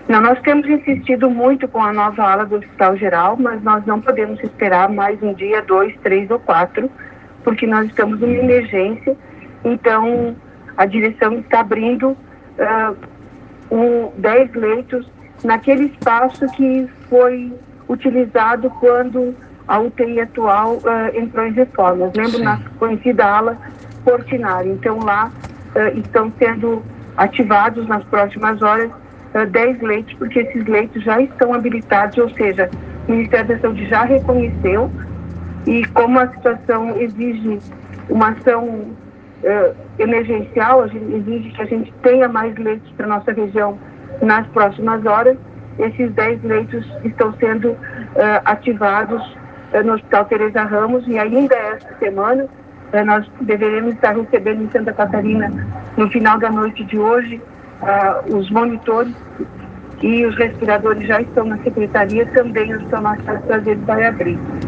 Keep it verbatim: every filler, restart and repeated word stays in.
Não, nós temos insistido muito com a nova ala do Hospital Geral, mas nós não podemos esperar mais um dia, dois, três ou quatro, porque nós estamos numa emergência. Então, a direção está abrindo uh, um, dez leitos naquele espaço que foi utilizado quando a U T I atual uh, entrou em reformas. Lembro, Sim. na conhecida ala Portinari. Então, lá uh, estão sendo ativados nas próximas horas dez leitos, porque esses leitos já estão habilitados, ou seja, o Ministério da Saúde já reconheceu, e como a situação exige uma ação uh, emergencial, a gente exige que a gente tenha mais leitos para a nossa região nas próximas horas, esses dez leitos estão sendo uh, ativados uh, no Hospital Teresa Ramos, e ainda esta semana uh, nós deveremos estar recebendo em Santa Catarina, no final da noite de hoje, Uh, os monitores e os respiradores já estão na secretaria, também o Hospital Machado Prazeres vai abrir.